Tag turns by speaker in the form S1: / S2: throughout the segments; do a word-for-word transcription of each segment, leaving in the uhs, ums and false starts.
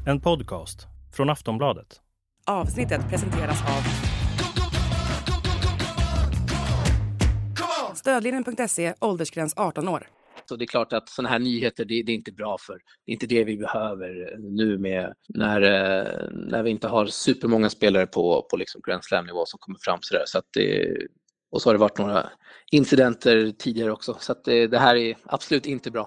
S1: En podcast från Aftonbladet.
S2: Avsnittet presenteras av Stödlinjen punkt se, åldersgräns arton år.
S3: Så det är klart att sådana här nyheter, det, det är inte bra för. Det är inte det vi behöver nu med när, när vi inte har supermånga spelare på, på liksom Grand Slam-nivå som kommer fram sådär. Så att det, och så har det varit några incidenter tidigare också. Så att det, det här är absolut inte bra.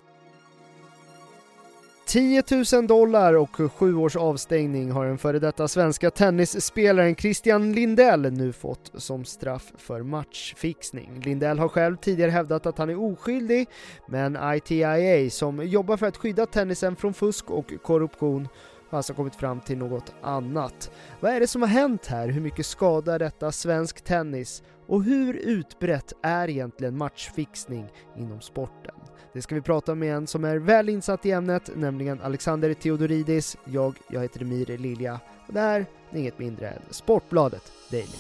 S4: tio tusen dollar och sju års avstängning har den före detta svenska tennisspelaren Christian Lindell nu fått som straff för matchfixning. Lindell har själv tidigare hävdat att han är oskyldig, men I T I A som jobbar för att skydda tennisen från fusk och korruption har alltså kommit fram till något annat. Vad är det som har hänt här? Hur mycket skadar detta svensk tennis? Och hur utbrett är egentligen matchfixning inom sporten? Det ska vi prata med en som är väl insatt i ämnet, nämligen Alexander Theodoridis. Jag, jag heter Emir Lilja och det här är inget mindre än Sportbladet Daily.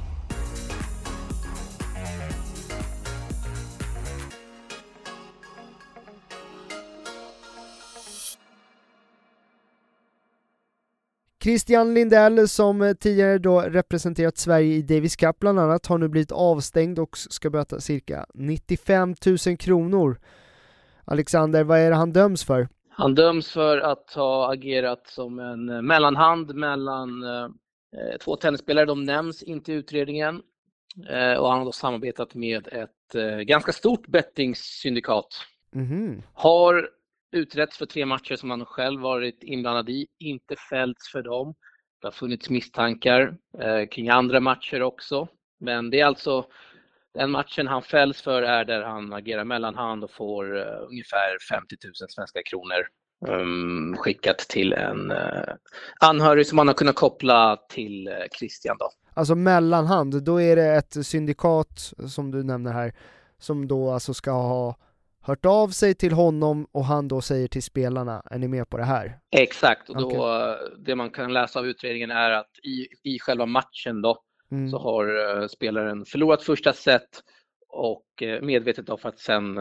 S4: Christian Lindell som tidigare då representerat Sverige i Davis Cup bland annat har nu blivit avstängd och ska böta cirka nittiofem tusen kronor. Alexander, vad är det han döms för?
S3: Han döms för att ha agerat som en mellanhand mellan eh, två tennisspelare. De nämns inte i utredningen eh, och han har då samarbetat med ett eh, ganska stort bettingsyndikat. Mm-hmm. Har utretts för tre matcher som han själv varit inblandad i, inte fällts för dem. Det har funnits misstankar eh, kring andra matcher också. Men det är alltså den matchen han fälls för är där han agerar mellanhand och får uh, ungefär femtio tusen svenska kronor um, skickat till en uh, anhörig som man har kunnat koppla till uh, Christian då.
S4: Alltså mellanhand, då är det ett syndikat som du nämner här som då alltså ska ha hört av sig till honom och han då säger till spelarna, är ni med på det här?
S3: Exakt, och då,
S4: okay.
S3: Det man kan läsa av utredningen är att i, i själva matchen då Mm. så har uh, spelaren förlorat första set och uh, medvetet då för att sen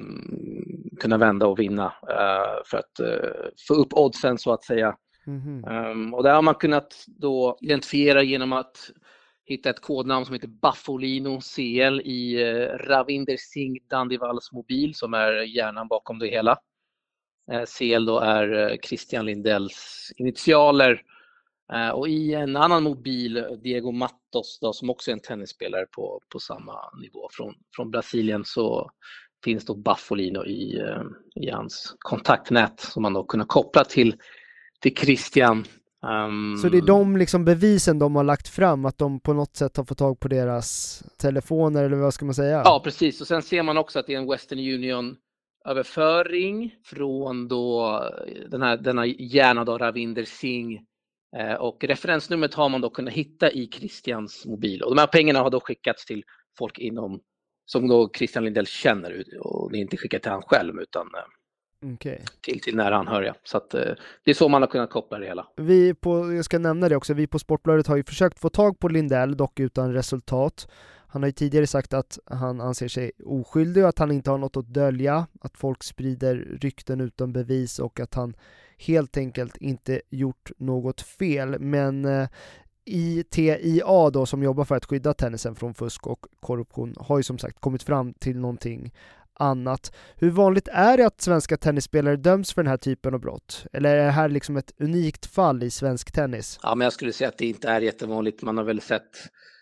S3: um, kunna vända och vinna uh, för att uh, få upp oddsen så att säga. Mm-hmm. Um, och där har man kunnat då identifiera genom att hitta ett kodnamn som heter Baffolino C L i uh, Ravinder Singh Dandivals mobil som är hjärnan bakom det hela. Uh, C L då är uh, Christian Lindells initialer. Uh, och i en annan mobil, Diego Matos då, som också är en tennisspelare på, på samma nivå från, från Brasilien, så finns då Baffolino i, uh, i hans kontaktnät som man då kunna koppla till, till Christian. Um,
S4: så det är de liksom bevisen de har lagt fram, att de på något sätt har fått tag på deras telefoner eller vad ska man säga?
S3: Ja, precis. Och sen ser man också att det är en Western Union överföring från då den här, denna hjärna då, Ravinder Singh. Och referensnumret har man då kunnat hitta i Christians mobil. Och de här pengarna har då skickats till folk inom som då Christian Lindell känner. Och det är inte skickat till han själv utan okay. till, till nära anhöriga. Så att, det är så man har kunnat koppla det hela.
S4: Vi på, jag ska nämna det också, vi på Sportbladet har ju försökt få tag på Lindell, dock utan resultat. Han har ju tidigare sagt att han anser sig oskyldig och att han inte har något att dölja. Att folk sprider rykten utan bevis och att han helt enkelt inte gjort något fel. Men eh, I T I A då, som jobbar för att skydda tennisen från fusk och korruption, har ju som sagt kommit fram till någonting annat. Hur vanligt är det att svenska tennisspelare döms för den här typen av brott? Eller är det här liksom ett unikt fall i svensk tennis?
S3: Ja, men jag skulle säga att det inte är jättevanligt. Man har väl sett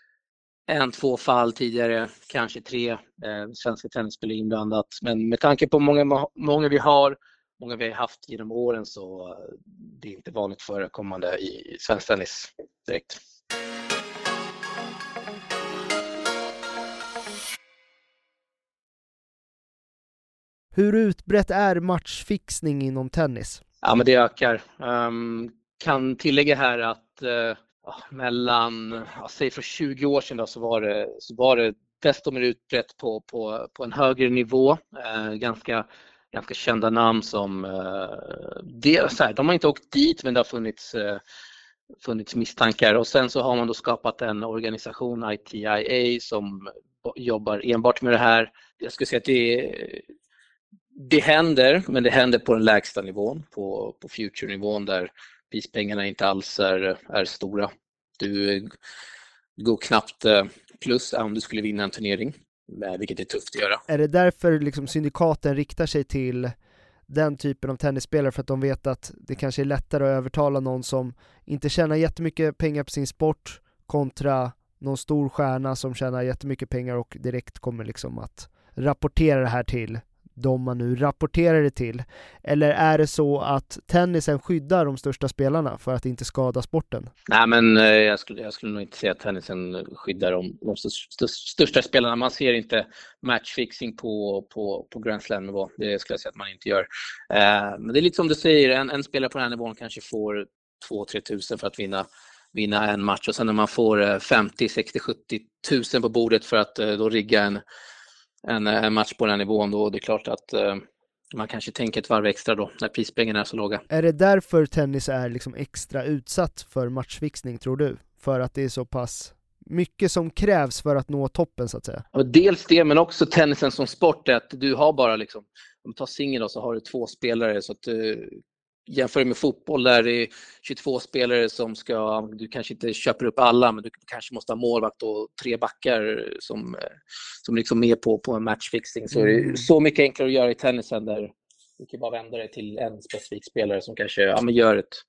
S3: en, två fall tidigare, kanske tre eh, svenska tennisspelare inblandat. Men med tanke på många, många vi har Många vi har haft genom åren så det är inte vanligt förekommande i svensk tennis direkt.
S4: Hur utbrett är matchfixning inom tennis?
S3: Ja, men det ökar. Um, kan tillägga här att uh, mellan, jag säger för tjugo år sedan då, så var det, så var det desto mer utbrett på, på, på en högre nivå. Uh, ganska ganska kända namn som uh, det, så här, de har inte åkt dit men det har funnits, uh, funnits misstankar och sen så har man då skapat en organisation I T I A som jobbar enbart med det här. Jag skulle säga att det är, det händer, men det händer på den lägsta nivån, på, på future-nivån där prispengarna inte alls är, är stora. Du går knappt plus om du skulle vinna en turnering, vilket är tufft att göra.
S4: Är det därför liksom syndikaten riktar sig till den typen av tennisspelare, för att de vet att det kanske är lättare att övertala någon som inte tjänar jättemycket pengar på sin sport kontra någon stor stjärna som tjänar jättemycket pengar och direkt kommer liksom att rapportera det här till de man nu rapporterar det till? Eller är det så att tennisen skyddar de största spelarna för att inte skada sporten?
S3: Nej, men eh, jag, skulle, jag skulle nog inte säga att tennisen skyddar de, de största, största spelarna. Man ser inte matchfixing på, på, på Grand Slam-nivå. Det skulle jag säga att man inte gör. Eh, men det är lite som du säger, en, en spelare på den här nivån kanske får två till tre tusen för att vinna vinna en match, och sen när man får femtio, sextio, sjuttio tusen på bordet för att då rigga en, en, en match på den här nivån, då är det klart att uh, man kanske tänker ett varv extra då när prispengarna är så låga.
S4: Är det därför tennis är liksom extra utsatt för matchfixning, tror du? För att det är så pass mycket som krävs för att nå toppen, så att säga?
S3: Ja, dels det, men också tennisen som sport är att du har bara liksom, om du tar singel då, så har du två spelare, så att uh, jämför med fotboll där det är tjugotvå spelare som ska, du kanske inte köper upp alla, men du kanske måste ha målvakt och tre backar som, som liksom är på, på en matchfixing. Så mm. det är så mycket enklare att göra i tennisen där du kan bara vända dig till en specifik spelare som kanske ja, men gör ett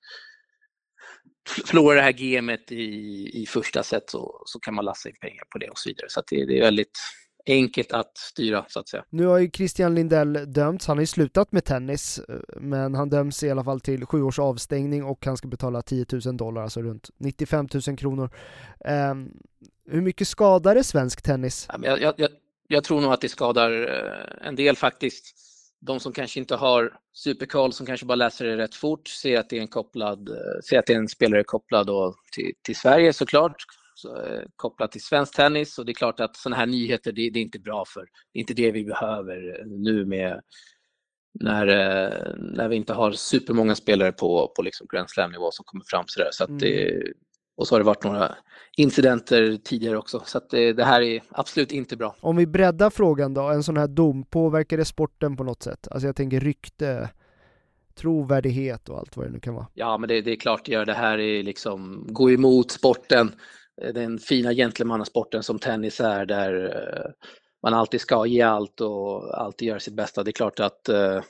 S3: förlorar det här gamet i, i första set, så, så kan man lassa in pengar på det och så vidare. Så att det, det är väldigt enkelt att styra, så att säga.
S4: Nu har ju Christian Lindell dömts. Han har ju slutat med tennis, men han döms i alla fall till sju års avstängning och han ska betala tio tusen dollar, alltså runt nittiofem tusen kronor. Um, hur mycket skadar det svensk tennis?
S3: Jag, jag, jag, jag tror nog att det skadar en del faktiskt. De som kanske inte har superkoll, som kanske bara läser det rätt fort, ser att det är en kopplad, ser att det är en spelare kopplad då till, till Sverige såklart. Så, eh, kopplat till svensk tennis, och det är klart att sådana här nyheter, det, det är inte bra, för det är inte det vi behöver nu med när, eh, när vi inte har supermånga spelare på, på liksom Grand Slam-nivå som kommer fram sådär. Så att det, och så har det varit några incidenter tidigare också, så att det, det här är absolut inte bra.
S4: Om vi breddar frågan då, en sån här dom, påverkar det sporten på något sätt? Alltså jag tänker rykte, trovärdighet och allt vad det nu kan vara.
S3: Ja, men det, det är klart det gör. Det här är liksom, gå emot sporten, den fina gentlemannasporten som tennis är, där man alltid ska ge allt och alltid göra sitt bästa. Det är klart att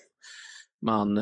S3: man,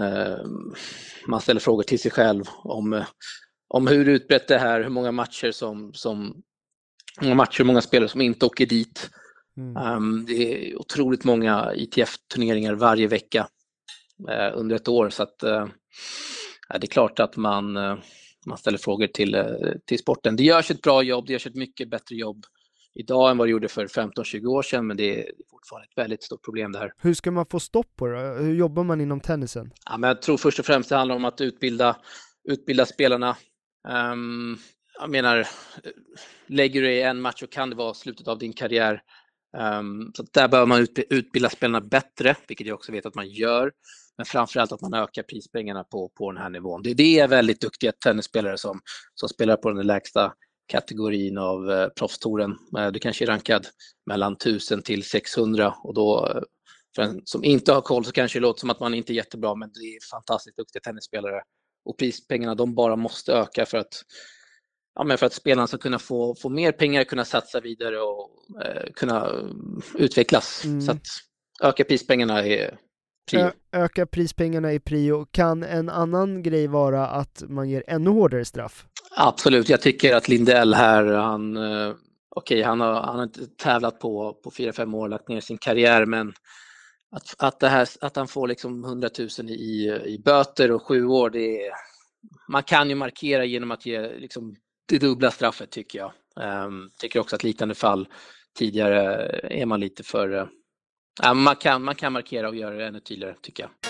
S3: man ställer frågor till sig själv om, om hur utbrett det här, hur många matcher som, som många matcher, många spelare som inte åker dit. Mm. Um, det är otroligt många I T F-turneringar varje vecka uh, under ett år, så att uh, det är klart att man uh, man ställer frågor till, till sporten. Det görs ett bra jobb, det görs ett mycket bättre jobb idag än vad det gjorde för femton tjugo år sedan, men det är fortfarande ett väldigt stort problem det här.
S4: Hur ska man få stopp på det? Hur jobbar man inom tennisen?
S3: Ja, men jag tror först och främst det handlar om att utbilda, utbilda spelarna. Um, jag menar, lägger du i en match så kan det vara slutet av din karriär. Um, så där behöver man utbilda spelarna bättre, vilket jag också vet att man gör. Men framförallt att man ökar prispengarna på, på den här nivån. Det, det är väldigt duktiga tennisspelare som, som spelar på den lägsta kategorin av eh, proffstouren. Du kanske är rankad mellan tusen till sexhundra, och då för en som inte har koll så kanske det låter som att man inte är jättebra, men det är fantastiskt duktiga tennisspelare. Och prispengarna, de bara måste öka för att, ja, men för att spelarna ska kunna få, få mer pengar, kunna satsa vidare och eh, kunna utvecklas. Mm. Så att öka prispengarna är
S4: Ö- öka prispengarna i prio. Kan en annan grej vara att man ger ännu hårdare straff?
S3: Absolut, jag tycker att Lindell här, han, okej, okay, han, har, han har inte tävlat på, på fyra fem år, lagt ner sin karriär, men att, att, det här, att han får liksom hundratusen i, i böter och sju år, det är, man kan ju markera genom att ge liksom det dubbla straffet, tycker jag. Um, tycker också att liknande fall tidigare är man lite för... Ja, man, kan, man kan markera och göra det ännu tydligare, tycker jag.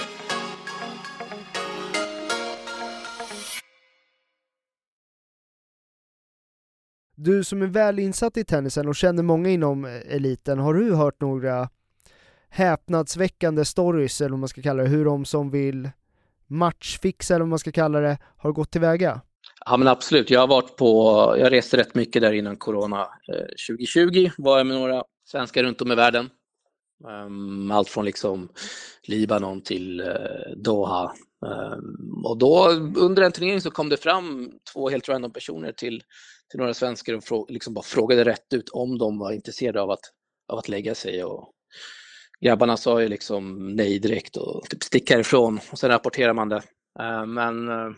S4: Du som är väl insatt i tennisen och känner många inom eliten, har du hört några häpnadsväckande stories, eller vad man ska kalla det, hur de som vill matchfixa, eller vad man ska kalla det, har gått tillväga?
S3: Ja, men absolut. Jag har varit på, jag reste rätt mycket där innan corona. tjugo tjugo var jag med några svenskar runt om i världen. Um, allt från liksom Libanon till uh, Doha. Um, och då under en turnering så kom det fram två helt random personer till, till några svenskar och frå- liksom bara frågade rätt ut om de var intresserade av att, av att lägga sig. Och grabbarna sa ju liksom nej direkt och typ stick härifrån, och sen rapporterar man det. Uh, men uh,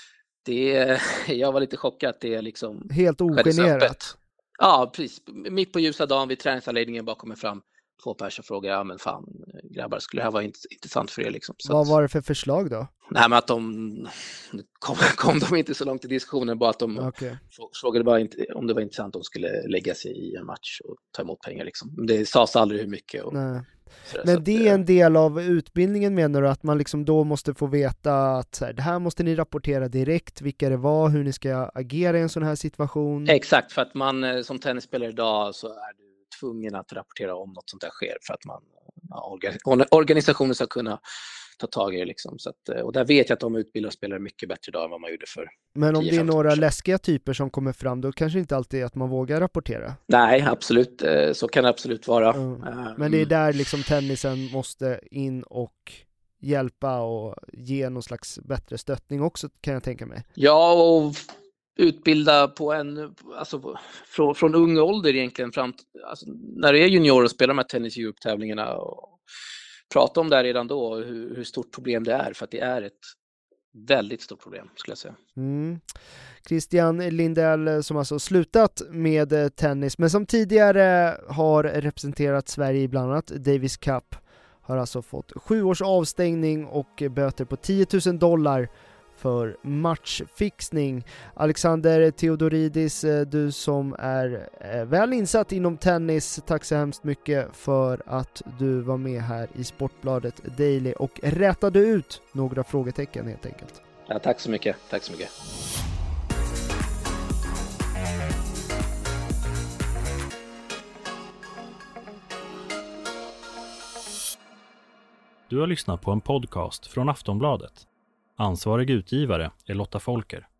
S3: det, jag var lite chockad att det liksom
S4: helt ogenerat.
S3: Ja, precis. Mitt på ljusa dagen vid träningsanläggningen bara kommer fram två personer och frågar, ja men fan grabbar, skulle det här vara intressant för er liksom? Så
S4: vad
S3: att,
S4: var det för förslag då?
S3: Nej, men att de kom, kom de inte så långt i diskussionen, bara att de
S4: okay.
S3: frågade bara inte om det var intressant om de skulle lägga sig i en match och ta emot pengar liksom. Det sades aldrig hur mycket. Och,
S4: Nej.
S3: så,
S4: men
S3: så
S4: det
S3: att,
S4: är en del av utbildningen, menar du, att man liksom då måste få veta att så här, det här måste ni rapportera direkt, vilka det var, hur ni ska agera i en sån här situation?
S3: Exakt, för att man som tennisspelare idag så är du tvungen att rapportera om något sånt där sker, för att man, ja, organisationen ska kunna ta tag i det liksom. Så att, och där vet jag att de utbildar spelare mycket bättre idag än vad man gjorde för.
S4: Men om det är några läskiga typer som kommer fram, då kanske inte alltid är att man vågar rapportera.
S3: Nej, absolut. Så kan det absolut vara.
S4: Mm. Men det är där liksom tennisen måste in och hjälpa och ge någon slags bättre stöttning också, kan jag tänka mig.
S3: Ja, och utbilda på en, alltså från, från ung ålder egentligen fram alltså, när det är junior och spelar med Tennis Europe-tävlingarna, och prata om det här redan då, hur, hur stort problem det är, för att det är ett väldigt stort problem, skulle jag säga.
S4: Mm. Christian Lindell, som alltså slutat med tennis, men som tidigare har representerat Sverige i bland annat Davis Cup, har alltså fått sju års avstängning och böter på tio tusen dollar för matchfixning. Alexander Theodoridis, du som är väl insatt inom tennis, tack så hemskt mycket för att du var med här i Sportbladet Daily och rätade ut några frågetecken helt enkelt.
S3: Ja, tack så mycket. Tack så mycket.
S1: Du har lyssnat på en podcast från Aftonbladet. Ansvarig utgivare är Lotta Folker.